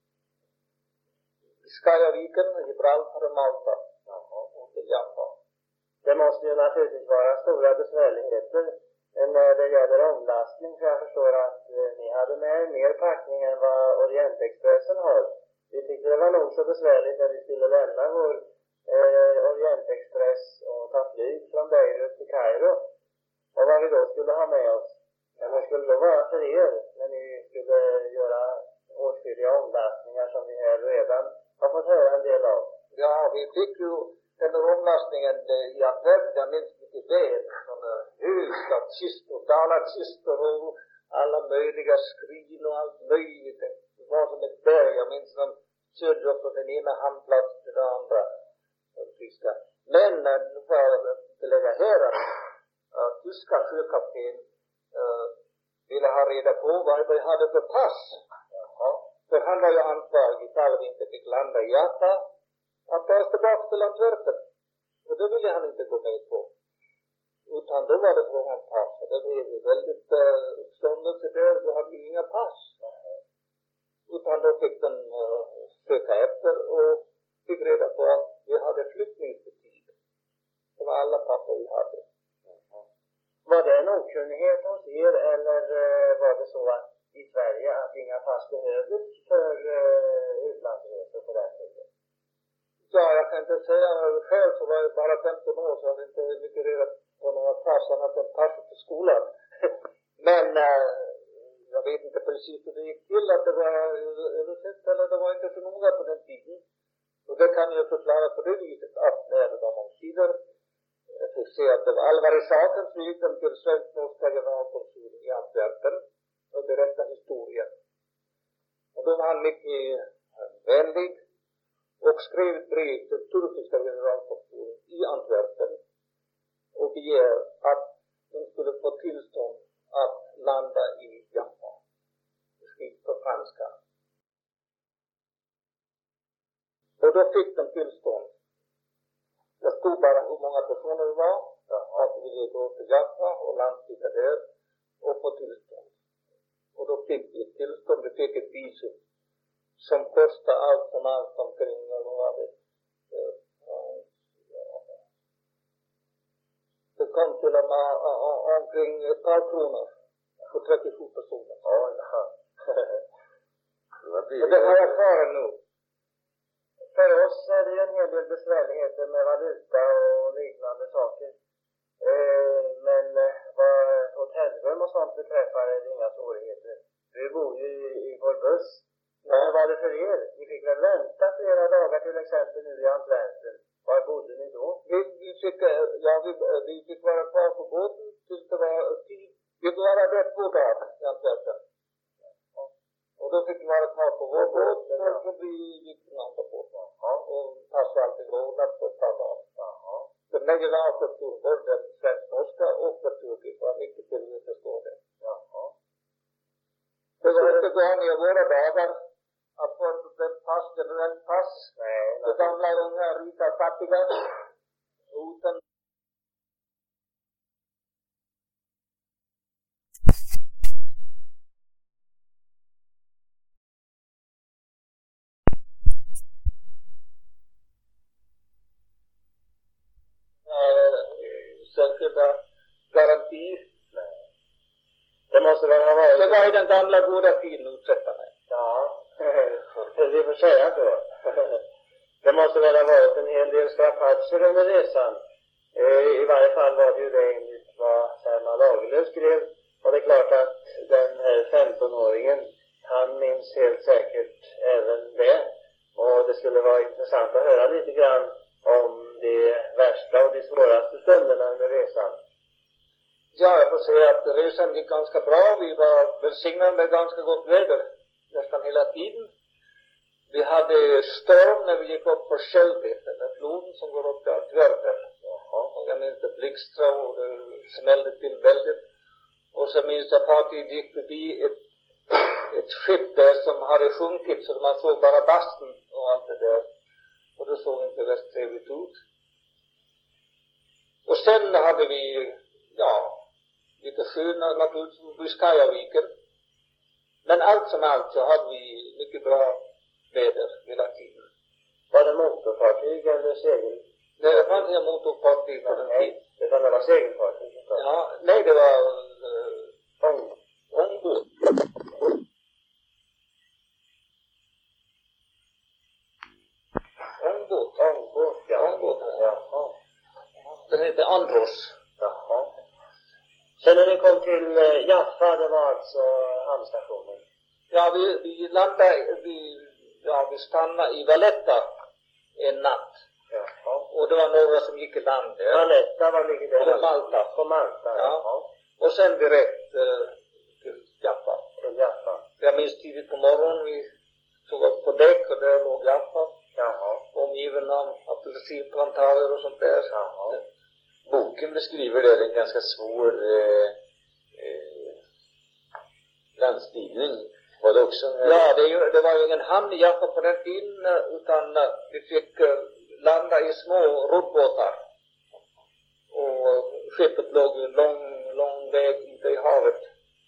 Skajaviken, Gibraltar och Malta. Jaha. Och till Japan. Det måste ju naturligtvis vara stora besvärligheter när det gäller omlastning. För jag förstår att eh, ni hade med mer packning än vad Orientexpressen har. Vi tyckte det var nog så besvärligt när vi skulle lämna vår eh, Orientexpress och ta flyg från Beirut till Kairo. Och vad vi då skulle ha med oss. Men det skulle då vara för er när ni skulle göra åtskilliga omlastningar som vi här redan har fått höra en del av. Ja, vi fick ju den omlastningen i Antwerpen, jag minns mycket väl. Sådana hus av kistor, dalarkistor och alla möjliga skrin och allt möjligt. Det var som ett berg, jag minns de körde upp från den ena handplats till den andra. Tyska. Men nu får jag tillägga här att uh, tyska sjökapten uh, ville ha reda på vad vi hade för pass. Jaha. För han var ju ansvarig ifall vi inte fick landa i Jata att ta oss tillbaka till Antwerpen. Och det ville han inte gå med på. Utan då var det från en pass. Och det blev väldigt uh, uppståndelse där. Vi hade ju inga pass. Jaha. Utan då fick den uh, söka efter och fick reda på att vi hade flyttningsbetyg. Det var alla papper vi hade. Mm. Var det en okunnighet hos er eller uh, var det så att i Sverige att inga pass behövdes för uh, utlandsresor på den tiden? Ja, jag kan inte säga själv så var jag bara femton år så jag hade inte mycket reda på några pass annat än passet till skolan. Men uh, jag vet inte precis hur det gick till att det var översett eller det var inte så noga på den tiden. Och det kan jag förklara på det viset att när de omsider jag fick se att det var allvar i saken, så gick de till svensk-norska generalkonsulen i Antwerpen och berättade historien. Och då var han mycket vänlig och skrev ett brev till turkiska generalkonsulen i Antwerpen och begär att de skulle få tillstånd att landa i Jaffa. Det skrivs på franska. Och då fick de tillstånd. Det stod bara hur många personer det var, att vi ville gå till Jaffa och landstiga där och få tillstånd. Och då fick vi ett tillstånd, vi fick ett visum som kostade allt som allt omkring, vad var det? Det kom till och med omkring ett par kronor för trettiosju personer. Ja, ja. Och det har jag kvar nu. För oss är det ju en hel del besvärligheter med valuta och liknande saker. Eh, men vad hotellrum och sånt beträffar är det inga svårigheter. Vi bor ju i, i vår buss. Ja. Vad var det för er? Ni fick väl vänta flera dagar till exempel nu i Antwerpen. Var bodde ni då? Vi, vi, fick, ja, vi, vi fick vara kvar på båten tills det var tid. Vi var där två dagar i Antwerpen. Och då fick vi vara kvar på vår båt och så vi gick till andra båten. Och passade alltid ordnat på ett par dagar. Den regionalkultur var den svensk-norska och den turkiska var mycket till att förstå det. Det var inte gång i våra dagar att få ett pass, generellt pass. Det gamla unga, rika, fattiga. Utan särskilda garantier. Det måste väl ha varit... Det var i den gamla goda tiden, utsätta mig. Ja, det får säga så. Det måste väl ha varit en hel del straffhatser under resan. I varje fall var det ju det enligt vad Selma Lagerlöf skrev. Och det är klart att den här femtonåringen, han minns helt säkert även det. Och det skulle vara intressant att höra lite grann om de värsta och de svåraste stunderna under resan. Ja, jag får säga att resan gick ganska bra. Vi var välsignade med ganska gott väder nästan hela tiden. Vi hade storm när vi gick upp på Schelbe, den floden som går upp till Antwerpen. Och jag minns det blixtrade och det smällde till väldigt. Och så minns jag fartyget gick förbi ett, ett skepp där som hade sjunkit så man såg bara basten och allt det där. Och det såg inte väldigt trevligt ut. Och sen hade vi, ja, lite sköna naturligtvis på Skajaviken. Men allt som allt så hade vi mycket bra väder hela tiden. Var det motorfartyg eller segel? Nej, det fanns inga motorfartyg på den tiden. Utan det var segelfartyg? Ja, nej det var uh, ångbåt. Ångbåt? Ångbåt, ja. Ångbåt, ja. Den heter Andros. Jaha. Sen när ni kom till uh, Jaffa, det var alltså hamnstationen? Ja, vi, vi landade, vi, ja, vi stannade i Valletta en natt. Jaha. Och det var några som gick i land där. Valletta, var ligger det? På Malta. På Malta, ja. Jaha. Och sen direkt uh, till Jaffa. Till Jaffa. Jag minns tidigt på morgonen, vi tog upp på däck och där låg Jaffa. Jaha. Omgiven av apelsinplantager och sånt där. Jaha. Boken beskriver det en ganska svår eh, eh, landstigning. Var det också? En... Ja, det, ju, det var ju ingen hamn i Jaffa på den tiden, utan uh, vi fick uh, landa i små roddbåtar. Och skeppet låg en lång, lång väg ute i havet.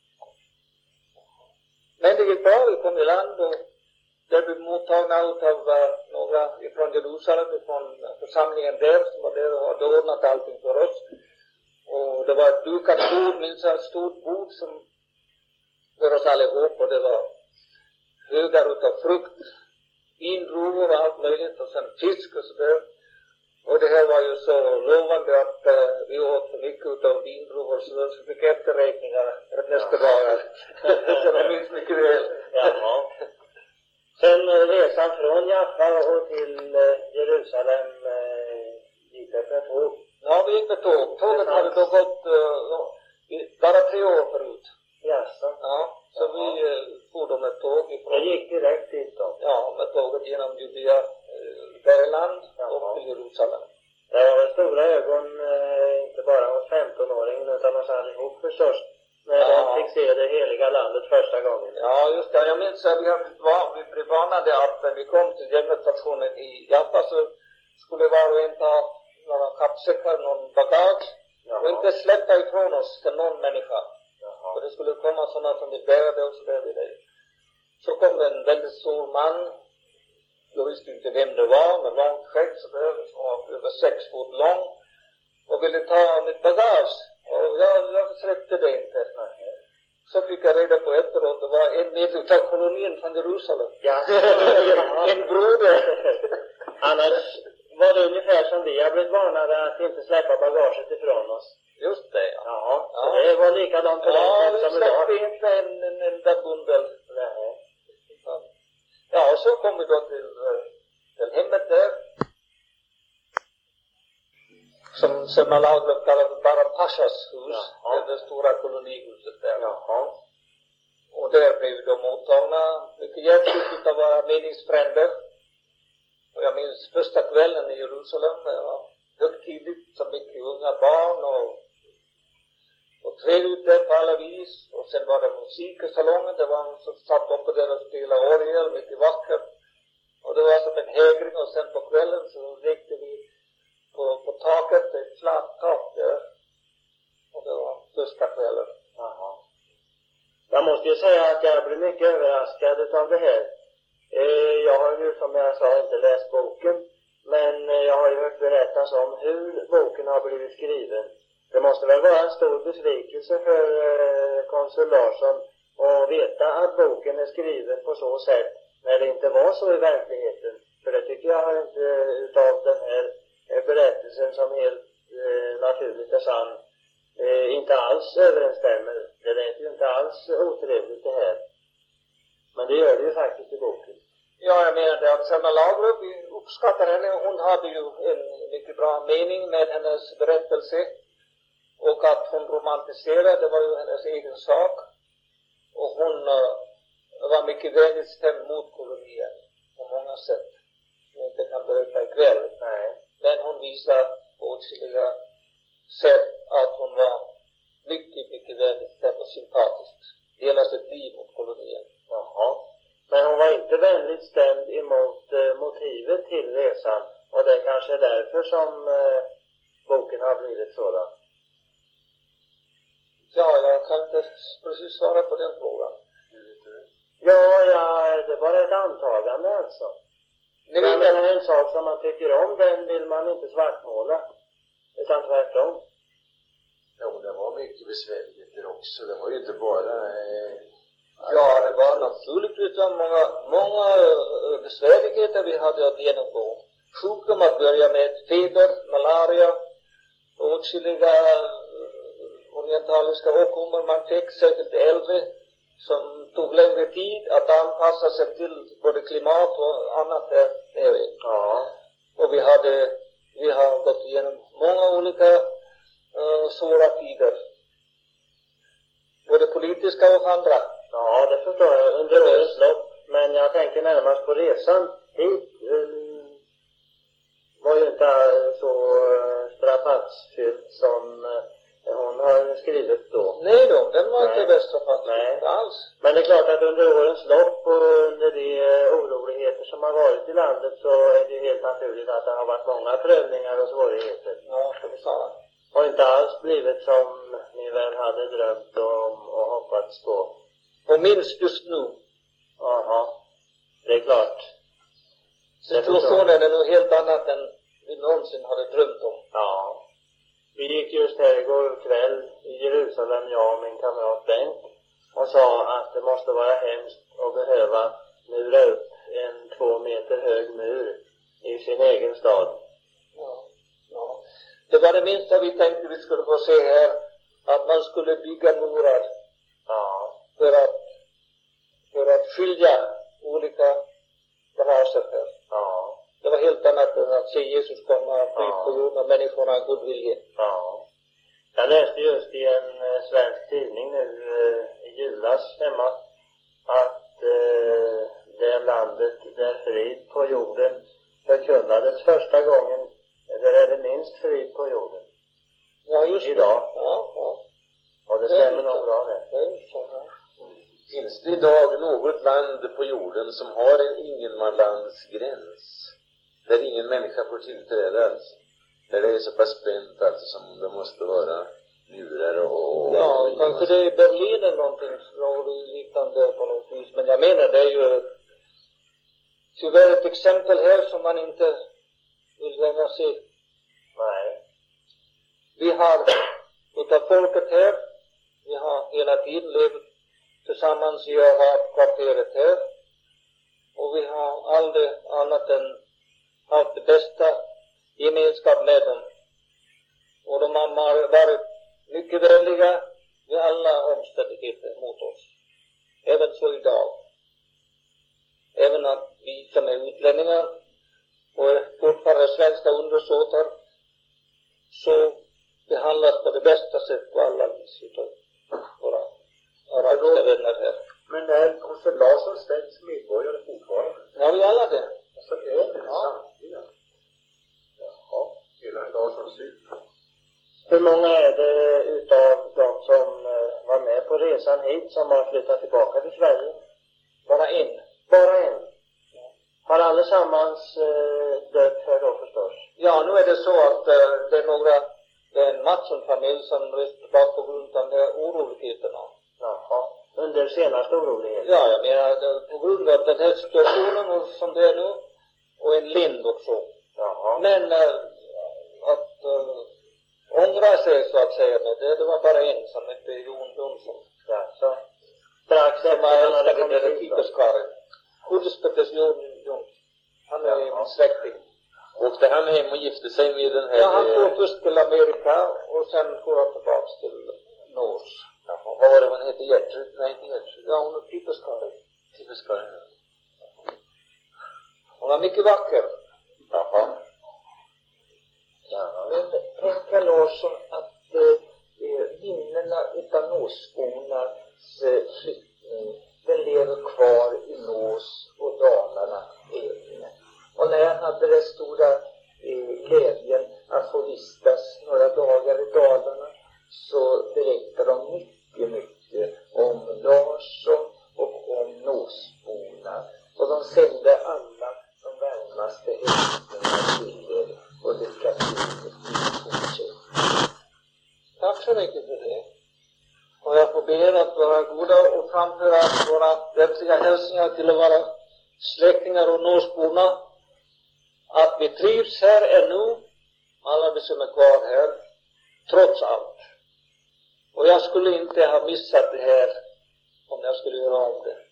Men det gick bra, vi kom i land och där blev mottagna av uh, några ifrån Jerusalem, ifrån församlingen där som var där och hade ordnat allting för oss. Och det var ett dukat bord, minst ett stort bord som för oss allihop, och det var högar utav frukt, vindruvor och allt möjligt och sen fisk och sådär. Och det här var ju så lovande att uh, vi åt för mycket utav vindruvor så då fick efterräkningar nästa dag. Så det minns mycket väl. Jaha. Sen uh, resan från Jaffa och till uh, Jerusalem uh, gick det på tåg. Ja, vi vi gick med tåg. Tåget hade då gått uh, bara tre år förut. Jaså? Ja, så Jaha. vi uh, for då med tåg ifrån. Jag gick direkt dit då? Ja, med tåget genom Judea, uh, Bergland och till Jerusalem. Det var stora ögon, uh, inte bara hos femtonåringen utan hos allihop förstås. När ja. de fick se det heliga landet första gången. Ja, just det. Jag minns att vi, var, vi blev varnade att när vi kom till järnvägsstationen i Jaffa så skulle var och en ta några kappsäckar, någon bagage. Jaha. Och inte släppa ifrån oss till någon människa. Jaha. För det skulle komma sådana som vi bärade och så där vid det. Så kom en väldigt stor man. Jag visste inte vem det var, med långt skägg så där, som var över sex fot lång. Och ville ta mitt bagage. Och jag, jag släppte det inte. Så fick jag reda på efteråt, det var en medlem av kolonin från Jerusalem. Ja. En broder. Annars var det ungefär som vi har blivit varnade att inte släppa bagaget ifrån oss. Just det, ja. Ja, ja. Det var likadant på ja, den som idag. Ja, vi släppte inte en, en enda bundel. Nej. Ja, och så kom vi då till, till hemmet där. Som Selma Lagerlöf kallade bara Pashas hus. Jaha. Det är det stora kolonihuset där. Jaha. Och där blev vi då mottagna mycket hjärtligt av våra meningsfränder. Och jag minns första kvällen i Jerusalem. Det var högtidligt, så mycket unga barn och, och trevligt där på alla vis. Och sen var det musik i salongen. Det var någon som satt uppe där och spelade orgel, mycket vackert. Och det var som en hägring. Och sen på kvällen så lekte vi på, på taket, ett flatt tak där. Och det var första kvällen. Jaha. Jag måste ju säga att jag blev mycket överraskad av det här. Eh, jag har ju som jag sa inte läst boken. Men eh, jag har ju hört berättas om hur boken har blivit skriven. Det måste väl vara en stor besvikelse för eh, konsul Larsson att veta att boken är skriven på så sätt när det inte var så i verkligheten. För det tycker jag inte utav den här berättelsen som helt eh, naturligt är sann eh, inte alls överensstämmer. Det lät ju inte alls otrevligt det här. Men det gör det ju faktiskt i boken. Ja, jag menar det att Selma Lagerlöf, vi uppskattar henne. Hon hade ju en mycket bra mening med hennes berättelse. Och att hon romantiserade, det var ju hennes egen sak. Och hon uh, var mycket vänligt stämd mot kolonien på många sätt. Jag inte kan berätta ikväll. Nej. Men hon visade på åtskilliga sätt att hon var mycket, mycket vänligt stämd och sympatisk. Hela sitt liv mot kolonien. Jaha. Men hon var inte vänligt stämd emot eh, motivet till resan. Och det är kanske därför som eh, boken har blivit sådan. Ja, jag kan inte precis svara på den frågan. Ja, ja, det var ett antagande alltså. Men det är en sak som man tycker om, den vill man inte svartmåla. Utan tvärtom. Jo, det var mycket besvärligheter också. Det var ju inte bara... Eh, ja, det var naturligtvis många, många besvärligheter vi hade att genomgå. Sjukdomar började med feber, malaria, åtskilliga orientaliska åkommor man fick, särskilt äldre, som tog längre tid att anpassa sig till både klimat och annat där nere. Ja. Och vi hade, vi har gått igenom många olika uh, svåra tider. Både politiska och andra. Ja, det förstår jag under årets lopp. Men jag tänker närmast på resan hit. Um, var ju inte så uh, strapatsfyllt som uh, hon har skrivit då. Nej då, den var Nej. inte bäst strapatsfyllt alls. Men det är klart att under årens lopp och under de uh, oroligheter som har varit i landet så är det helt naturligt att det har varit många prövningar och svårigheter. Ja, det är sant. Och inte alls blivit som ni väl hade drömt om och hoppats på. Och minst just nu. Jaha, det är klart. Situationen är nog helt annat än vi någonsin hade drömt om. Ja. Vi gick just här igår kväll i Jerusalem, jag och min kamrat Bengt, och sa att det måste vara hemskt att behöva mura upp en två meter hög mur i sin egen stad. Ja, ja. Det var det minsta vi tänkte vi skulle få se här, att man skulle bygga murar. Ja. För att, för att skilja olika raser här. Ja. Det var helt annat än att se Jesus komma fri Ja. på jorden och människorna har god vilja. Ja. Jag läste just i en eh, svensk tidning nu eh, i julas hemma att eh, det landet där frid på jorden förkunnades första gången, där är det minst frid på jorden. Ja, just det. Idag. Ja, ja. Och det stämmer nog bra det. Det är så, ja. Finns det idag något land på jorden som har en ingenmanlandsgräns? Där ingen människa får tillträda alltså? Där det är så pass spänt alltså som det måste vara murar och... Ja, och kanske det är Berlin eller någonting, något liknande på något vis. Men jag menar, det är ju tyvärr ett exempel här som man inte vill gärna se. Nej. Vi har utav folket här, vi har hela tiden levt tillsammans i kvarteret här. Och vi har aldrig annat än haft det bästa gemenskap med dem. Och de har varit mycket vänliga vid alla omständigheter mot oss. Även så idag. Även att vi som är utlänningar och är fortfarande svenska undersåtar så behandlas på det bästa sätt på alla vis utav våra arabiska vänner här. Men är Konsul Larsson svensk medborgare fortfarande? Ja, vi alla det. Alltså är det samtliga? Jaha, hela Larssons syn. Hur många är det utav de som eh, var med på resan hit som har flyttat tillbaka till Sverige? Bara en. Bara en. Har allesammans eh, dött här då förstås? Ja, nu är det så att uh, det är några, det är en Mattsson-familj som reste tillbaka på grund av de här oroligheterna. Jaha. Under senaste oroligheten? Ja, jag menar på grund av den här situationen och som det är nu. Och en lind också. Jaha. Men uh, att uh, ångra sig så att säga, det, det var bara en som hette Jon Jonsson. Ja, så. Strax efter han hade kommit hit då? Kuduspetters Jon Jonsson. Han är Ja. en släkting. Åkte han hem och gifte sig med den här... Ja, han går först till Amerika och sen går han tillbaka till Norge. Jaha, vad var det hon hette? Gertrud? Nej, inte Gertrud. Ja, hon är Pipeskare. Pipeskare. Hon är mycket vacker. Jaha. Ja, men tänk herr Larsson att eh, minnena utav Nåsbornas eh, flyttning, den lever kvar i Nås och Dalarna än. Och när jag hade den stora eh, glädjen att få vistas några dagar i Dalarna så berättade de mycket, mycket om Larsson och om Nåsborna. Och de sände alla de varmaste hälsningar till er och lycka till i fortsättningen. Tack så mycket för det. Och jag får be er att vara goda och framföra våra hjärtliga hälsningar till våra släktingar och Nåsborna. Att vi trivs här ännu, alla vi som är kvar här, trots allt. Och jag skulle inte ha missat det här om jag skulle göra om det.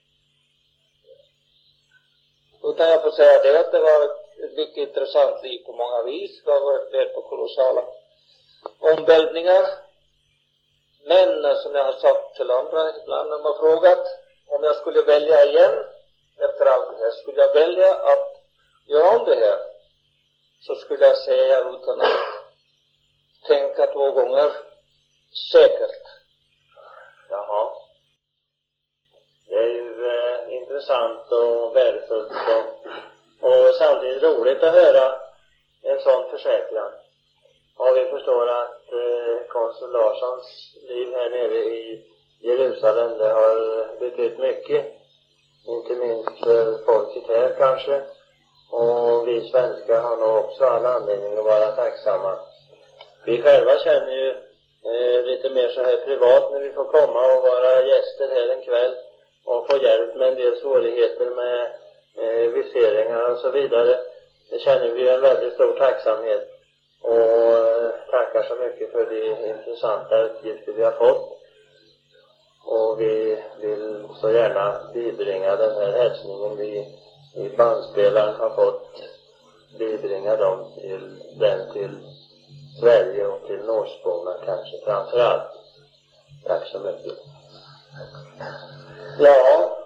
Utan jag får säga det att det var ett mycket intressant liv på många vis. Vi har varit med på kolossala omvälvningar. Men som jag har sagt till andra ibland när man har frågat om jag skulle välja igen efter allt det här, skulle jag välja att göra om det här, så skulle jag säga utan att tänka två gånger, säkert. Jaha. Det är ju eh, intressant och värdefullt och, och samtidigt roligt att höra en sån försäkran. Och vi förstår att eh, konsul Larssons liv här nere i Jerusalem, det har betytt mycket. Inte minst för folket här kanske. Och vi svenskar har nog också all anledning att vara tacksamma. Vi själva känner ju eh, lite mer så här privat när vi får komma och vara gäster här en kväll och få hjälp med en del svårigheter med eh, viseringar och så vidare. Det känner vi en väldigt stor tacksamhet och eh, tackar så mycket för de intressanta uppgifter vi har fått. Och vi vill så gärna bibringa den här hälsningen vi i bandspelaren har fått, bibringa dem till den till Sverige och till Nåsborna kanske framför allt. Tack så mycket. Ja,